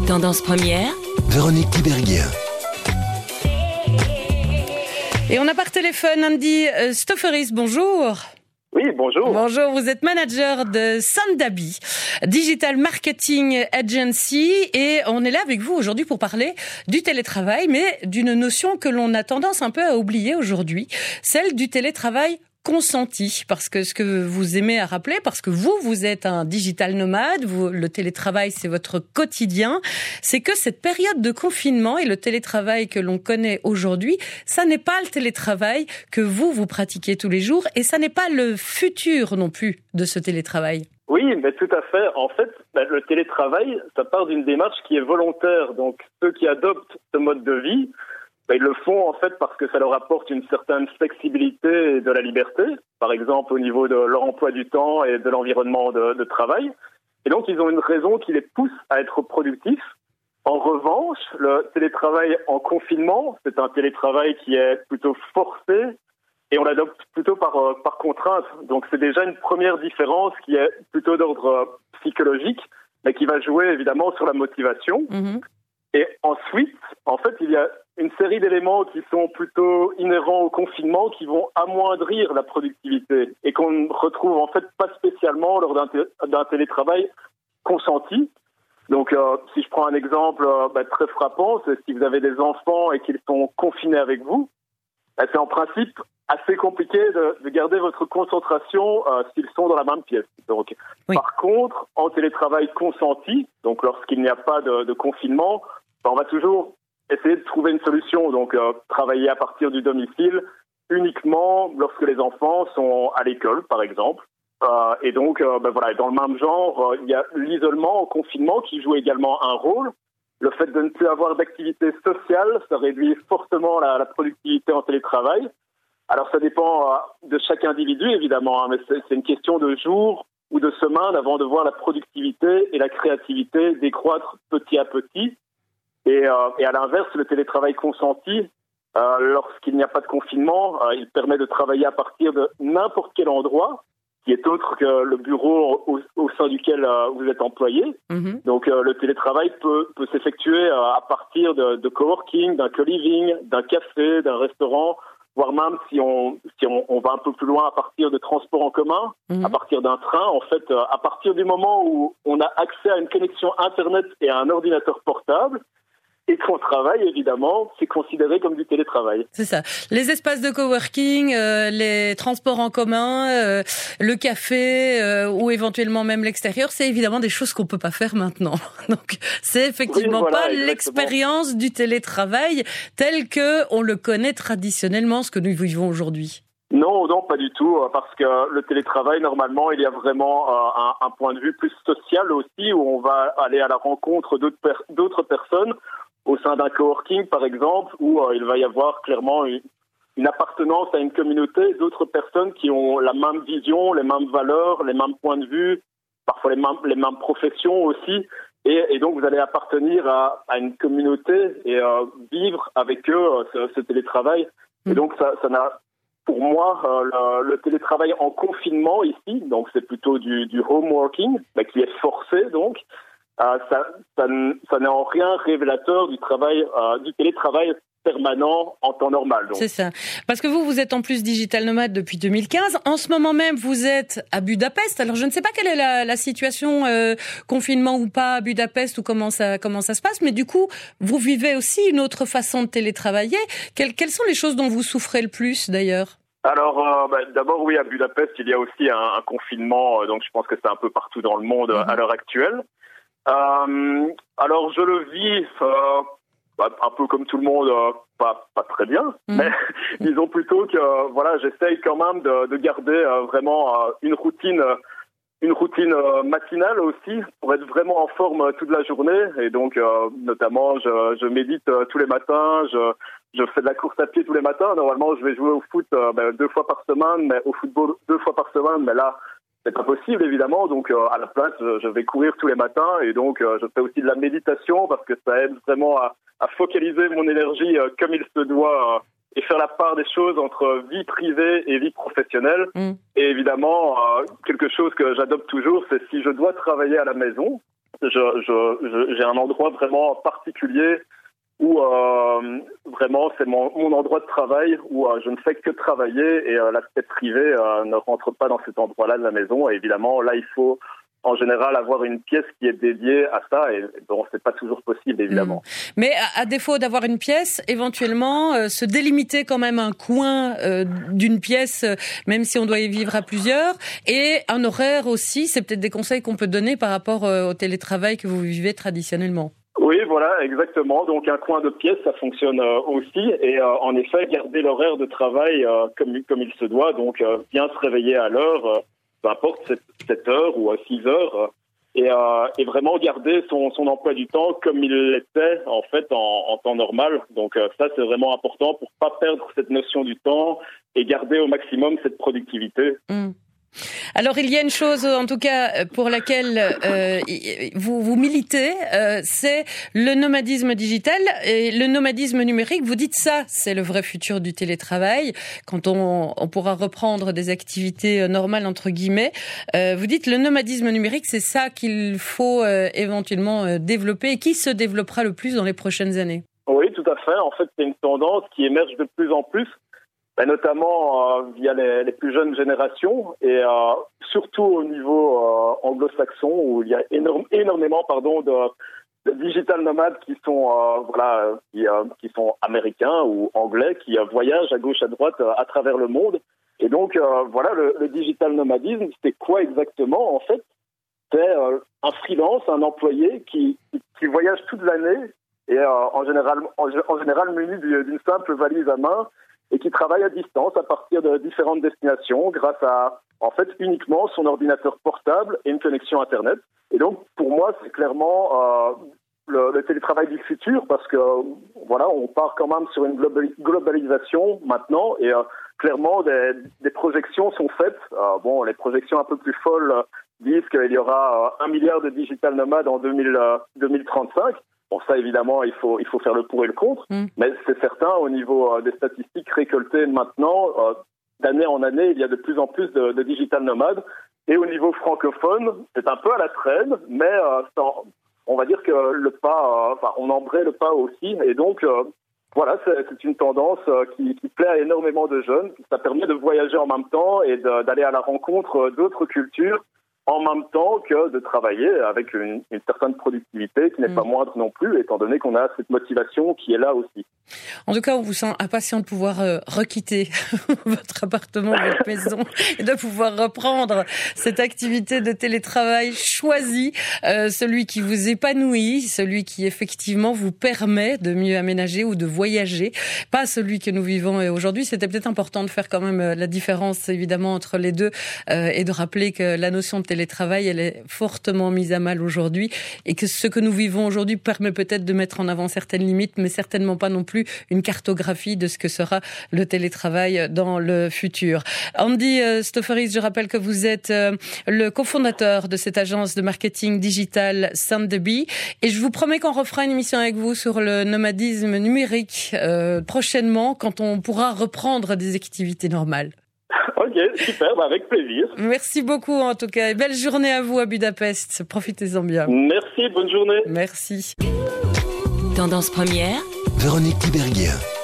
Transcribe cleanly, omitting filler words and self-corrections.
Tendance première, Véronique Tiberghien. Et on a par téléphone Andy Stofferis, bonjour. Oui, bonjour. Bonjour, vous êtes manager de Sandabi, Digital Marketing Agency, et on est là avec vous aujourd'hui pour parler du télétravail, mais d'une notion que l'on a tendance un peu à oublier aujourd'hui, celle du télétravail consenti, parce que ce que vous aimez à rappeler, parce que vous êtes un digital nomade, le télétravail c'est votre quotidien, c'est que cette période de confinement et le télétravail que l'on connaît aujourd'hui, ça n'est pas le télétravail que vous pratiquez tous les jours, et ça n'est pas le futur non plus de ce télétravail. Oui, mais tout à fait. En fait, le télétravail, ça part d'une démarche qui est volontaire. Donc, ceux qui adoptent ce mode de vie, ils le font en fait parce que ça leur apporte une certaine flexibilité et de la liberté, par exemple au niveau de leur emploi du temps et de l'environnement de travail. Et donc, ils ont une raison qui les pousse à être productifs. En revanche, le télétravail en confinement, c'est un télétravail qui est plutôt forcé et on l'adopte plutôt par contrainte. Donc, c'est déjà une première différence qui est plutôt d'ordre psychologique, mais qui va jouer évidemment sur la motivation. Mmh. Et ensuite, en fait, il y a une série d'éléments qui sont plutôt inhérents au confinement qui vont amoindrir la productivité et qu'on ne retrouve en fait pas spécialement lors d'un télétravail consenti. Donc, si je prends un exemple très frappant, c'est si vous avez des enfants et qu'ils sont confinés avec vous, c'est en principe assez compliqué de garder votre concentration s'ils sont dans la même pièce. Donc, oui. Par contre, en télétravail consenti, donc lorsqu'il n'y a pas de confinement, on va toujours essayer de trouver une solution. Donc, travailler à partir du domicile uniquement lorsque les enfants sont à l'école, par exemple. Et donc, voilà, dans le même genre, il y a l'isolement en confinement qui joue également un rôle. Le fait de ne plus avoir d'activité sociale, ça réduit fortement la productivité en télétravail. Alors, ça dépend de chaque individu, évidemment, hein, mais c'est une question de jours ou de semaines avant de voir la productivité et la créativité décroître petit à petit. Et à l'inverse, le télétravail consenti, lorsqu'il n'y a pas de confinement, il permet de travailler à partir de n'importe quel endroit, qui est autre que le bureau au sein duquel vous êtes employé. Mm-hmm. Donc, le télétravail peut s'effectuer à partir de coworking, d'un co-living, d'un café, d'un restaurant, voire même si on va un peu plus loin à partir de transports en commun, à partir d'un train. En fait, à partir du moment où on a accès à une connexion Internet et à un ordinateur portable, et qu'on travaille, évidemment, c'est considéré comme du télétravail. C'est ça. Les espaces de coworking, les transports en commun, le café ou éventuellement même l'extérieur, c'est évidemment des choses qu'on peut pas faire maintenant. Donc, c'est effectivement pas exactement l'expérience du télétravail tel que on le connaît traditionnellement, ce que nous vivons aujourd'hui. Non, pas du tout, parce que le télétravail, normalement, il y a vraiment un point de vue plus social aussi, où on va aller à la rencontre d'autres personnes, au sein d'un coworking, par exemple, où il va y avoir clairement une appartenance à une communauté d'autres personnes qui ont la même vision, les mêmes valeurs, les mêmes points de vue, parfois les mêmes professions aussi. Et donc, vous allez appartenir à une communauté et vivre avec eux ce télétravail. Et donc, ça n'a, pour moi, le télétravail en confinement ici, donc c'est plutôt du home working, qui est forcé donc. Ça n'est en rien révélateur du télétravail permanent en temps normal. Donc. C'est ça. Parce que vous êtes en plus digital nomade depuis 2015. En ce moment même, vous êtes à Budapest. Alors, je ne sais pas quelle est la situation, confinement ou pas à Budapest, ou comment ça se passe. Mais du coup, vous vivez aussi une autre façon de télétravailler. Quelles sont les choses dont vous souffrez le plus, d'ailleurs ? Alors, d'abord, oui, à Budapest, il y a aussi un confinement. Donc, je pense que c'est un peu partout dans le monde à l'heure actuelle. Alors je le vis un peu comme tout le monde, pas très bien, mais disons plutôt que voilà, j'essaye quand même de garder vraiment une routine matinale aussi pour être vraiment en forme toute la journée. Et donc notamment je médite tous les matins, je fais de la course à pied tous les matins. Normalement je vais jouer au foot 2 fois par semaine, mais au football 2 fois par semaine, mais là c'est pas possible, évidemment. Donc, à la place, je vais courir tous les matins. Et donc, je fais aussi de la méditation parce que ça aide vraiment à focaliser mon énergie comme il se doit et faire la part des choses entre vie privée et vie professionnelle. Et évidemment, quelque chose que j'adopte toujours, c'est si je dois travailler à la maison, j'ai un endroit vraiment particulier où vraiment c'est mon endroit de travail où je ne fais que travailler et l'aspect privé ne rentre pas dans cet endroit-là de la maison. Et évidemment, là, il faut en général avoir une pièce qui est dédiée à ça et bon, c'est pas toujours possible évidemment. Mais à défaut d'avoir une pièce, éventuellement se délimiter quand même un coin d'une pièce, même si on doit y vivre à plusieurs, et un horaire aussi, c'est peut-être des conseils qu'on peut donner par rapport au télétravail que vous vivez traditionnellement. Oui, voilà, exactement. Donc un coin de pièce, ça fonctionne aussi. Et en effet, garder l'horaire de travail comme il se doit. Donc bien se réveiller à l'heure, peu importe 7 heures ou 6 heures, et vraiment garder son emploi du temps comme il l'était en fait en temps normal. Donc ça, c'est vraiment important pour pas perdre cette notion du temps et garder au maximum cette productivité. Alors il y a une chose en tout cas pour laquelle vous militez, c'est le nomadisme digital et le nomadisme numérique. Vous dites ça, c'est le vrai futur du télétravail, quand on pourra reprendre des activités normales entre guillemets. Vous dites le nomadisme numérique, c'est ça qu'il faut éventuellement développer et qui se développera le plus dans les prochaines années. Oui, tout à fait. En fait, c'est une tendance qui émerge de plus en plus. Notamment via les plus jeunes générations et surtout au niveau anglo-saxon où il y a énormément de digital nomades qui sont qui sont américains ou anglais qui voyagent à gauche à droite à travers le monde. Et donc le digital nomadisme, c'est quoi exactement en fait? C'est un freelance, un employé qui voyage toute l'année et en général muni d'une simple valise à main et qui travaille à distance à partir de différentes destinations grâce à, en fait, uniquement son ordinateur portable et une connexion Internet. Et donc, pour moi, c'est clairement le télétravail du futur parce que, voilà, on part quand même sur une globalisation maintenant et clairement, des projections sont faites. Les projections un peu plus folles disent qu'il y aura 1 milliard de digital nomades en 2035. Bon, ça, évidemment, il faut faire le pour et le contre, mais c'est certain, au niveau des statistiques récoltées maintenant, d'année en année, il y a de plus en plus de digital nomades. Et au niveau francophone, c'est un peu à la traîne, mais on va dire que le pas, on embraye le pas aussi. Et donc, c'est une tendance qui plaît à énormément de jeunes. Ça permet de voyager en même temps et d'aller à la rencontre d'autres cultures, en même temps que de travailler avec une certaine productivité qui n'est pas moindre non plus, étant donné qu'on a cette motivation qui est là aussi. En tout cas, on vous sent impatient de pouvoir requitter votre appartement, votre maison, et de pouvoir reprendre cette activité de télétravail choisi, celui qui vous épanouit, celui qui effectivement vous permet de mieux aménager ou de voyager, pas celui que nous vivons aujourd'hui. C'était peut-être important de faire quand même la différence évidemment entre les deux et de rappeler que la notion de télétravail, elle est fortement mise à mal aujourd'hui et que ce que nous vivons aujourd'hui permet peut-être de mettre en avant certaines limites, mais certainement pas non plus une cartographie de ce que sera le télétravail dans le futur. Andy Stofferis, je rappelle que vous êtes le cofondateur de cette agence de marketing digital Sotheby's et je vous promets qu'on refera une émission avec vous sur le nomadisme numérique prochainement quand on pourra reprendre des activités normales. Ok, super, avec plaisir. Merci beaucoup en tout cas et belle journée à vous à Budapest. Profitez-en bien. Merci, bonne journée. Merci. Tendance première, Véronique Tiberghien.